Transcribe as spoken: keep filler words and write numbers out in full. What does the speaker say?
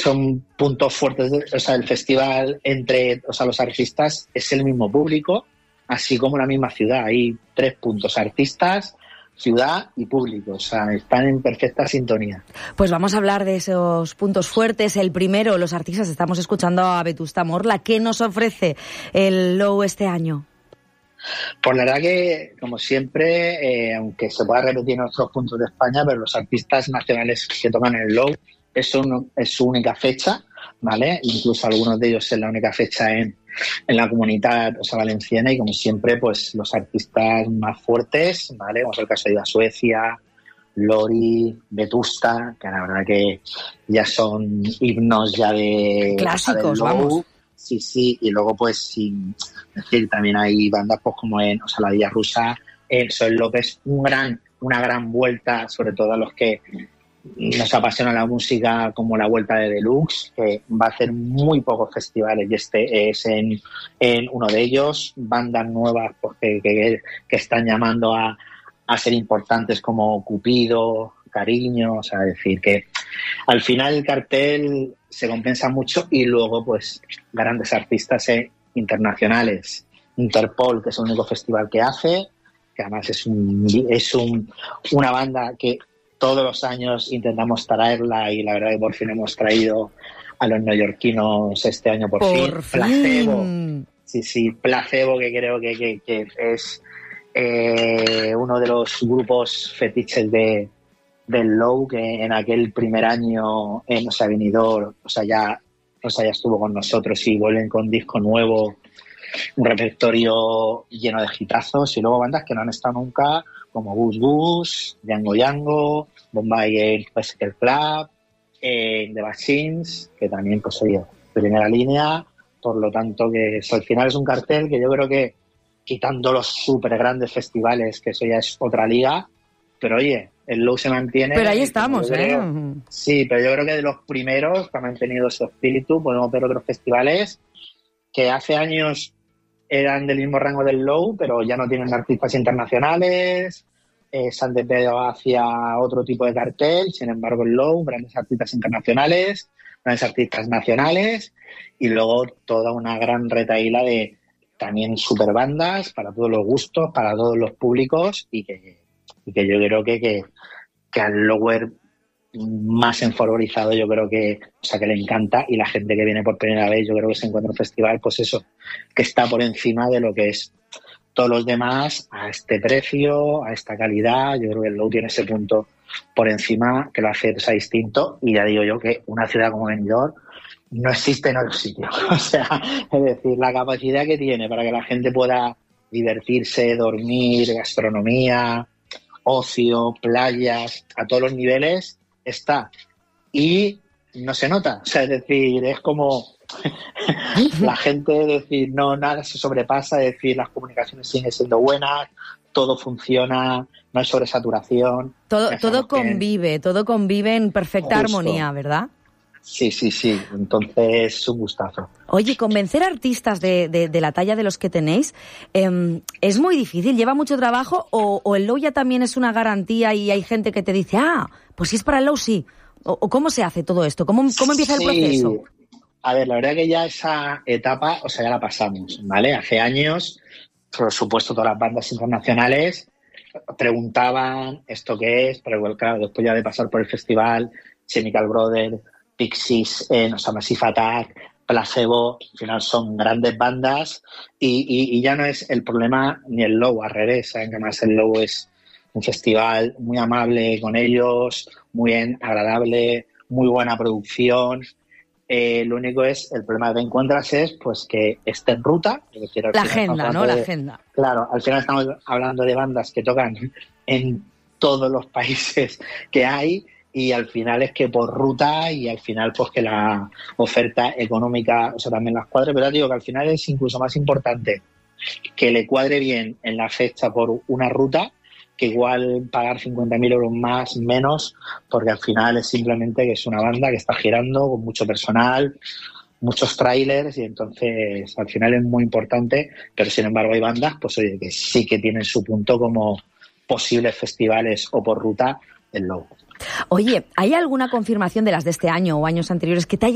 son puntos fuertes, de, o sea, el festival entre, o sea, los artistas es el mismo público, así como la misma ciudad. Hay tres puntos: artistas, ciudad y público. O sea, están en perfecta sintonía. Pues vamos a hablar de esos puntos fuertes. El primero, los artistas. Estamos escuchando a Vetusta Morla. ¿Qué nos ofrece el Low este año? Pues la verdad que, como siempre, eh, aunque se pueda repetir en otros puntos de España, pero los artistas nacionales que tocan en el Low es, un, es su única fecha, ¿vale? Incluso algunos de ellos es la única fecha en, en la comunidad, o sea, valenciana, y como siempre, pues los artistas más fuertes, ¿vale? Como es el caso de Iba Suecia, Lori, Vetusta, que la verdad que ya son himnos ya de... clásicos, o sea, vamos. Sí, sí, y luego pues sin decir, también hay bandas pues como en, o sea, la Villa Rusa, el Sol López, un gran, una gran vuelta, sobre todo a los que nos apasiona la música, como la Vuelta de Deluxe, que va a hacer muy pocos festivales y este es en, en uno de ellos. Bandas nuevas pues, que, que, que están llamando a, a ser importantes como Cupido, Cariño, o sea, decir que al final el cartel se compensa mucho y luego pues grandes artistas eh, internacionales. Interpol, que es el único festival que hace, que además es un es un una banda que todos los años intentamos traerla y la verdad que por fin hemos traído a los neoyorquinos este año por, por fin. fin. Placebo, sí, sí, Placebo, que creo que, que, que es eh, uno de los grupos fetiches de del Low, que en aquel primer año en, o sea, venidor, o sea, ya, o sea, ya estuvo con nosotros y vuelven con disco nuevo, un repertorio lleno de hitazos, y luego bandas que no han estado nunca, como Gus Gus, Django Django, Bombay Bicycle Club, eh, The Machines, que también, pues oye, primera línea, por lo tanto que eso, al final es un cartel que yo creo que, quitando los súper grandes festivales, que eso ya es otra liga, pero oye, el Low se mantiene. Pero ahí estamos, creo, ¿eh? Sí, pero yo creo que de los primeros que han mantenido ese espíritu, podemos ver otros festivales que hace años eran del mismo rango del Low, pero ya no tienen artistas internacionales, eh, se han desviado hacia otro tipo de cartel. Sin embargo, el Low, grandes artistas internacionales, grandes artistas nacionales, y luego toda una gran retahíla de también super bandas para todos los gustos, para todos los públicos, y que, y que yo creo que, que, que al lower más enfervorizado yo creo que, o sea, que le encanta, y la gente que viene por primera vez yo creo que se encuentra un festival, pues eso, que está por encima de lo que es todos los demás a este precio, a esta calidad. Yo creo que el Low tiene ese punto por encima que lo hace, o sea, distinto, y ya digo yo que una ciudad como Benidorm no existe en otro sitio. O sea, es decir, la capacidad que tiene para que la gente pueda divertirse, dormir, gastronomía, ocio, playas, a todos los niveles está. Y no se nota. O sea, es decir, es como la gente, decir, no, nada se sobrepasa, es decir, las comunicaciones siguen siendo buenas, todo funciona, no hay sobresaturación. Todo, todo convive, que... todo convive en perfecta Justo. armonía, ¿verdad? Sí, sí, sí. Entonces, es un gustazo. Oye, convencer a artistas de, de, de la talla de los que tenéis, eh, ¿es muy difícil? ¿Lleva mucho trabajo? O, ¿O el Low ya también es una garantía y hay gente que te dice, ah, pues si es para el Low, sí? ¿O, o cómo se hace todo esto? ¿Cómo, cómo empieza sí. el proceso? A ver, la verdad que ya esa etapa, o sea, ya la pasamos, ¿vale? Hace años, por supuesto, todas las bandas internacionales preguntaban esto qué es, pero claro, después ya de pasar por el festival, Chemical Brothers, Pixies, eh, o sea, Massive Attack, Placebo, al final son grandes bandas, y, y, y ya no es el problema ni el Low, al revés, ¿saben? Que además el Low es un festival muy amable con ellos, muy bien, agradable, muy buena producción. Eh, lo único es, el problema que encuentras es pues que esté en ruta. Es decir, la agenda, ¿no? De, la agenda. Claro, al final estamos hablando de bandas que tocan en todos los países que hay, y al final es que por ruta, y al final pues que la oferta económica, o sea, también las cuadre, pero digo que al final es incluso más importante que le cuadre bien en la fecha por una ruta, que igual pagar cincuenta mil euros más, menos, porque al final es simplemente que es una banda que está girando con mucho personal, muchos trailers, y entonces al final es muy importante, pero sin embargo hay bandas, pues oye, que sí que tienen su punto como posibles festivales o por ruta el Low. Oye, ¿hay alguna confirmación de las de este año o años anteriores que te haya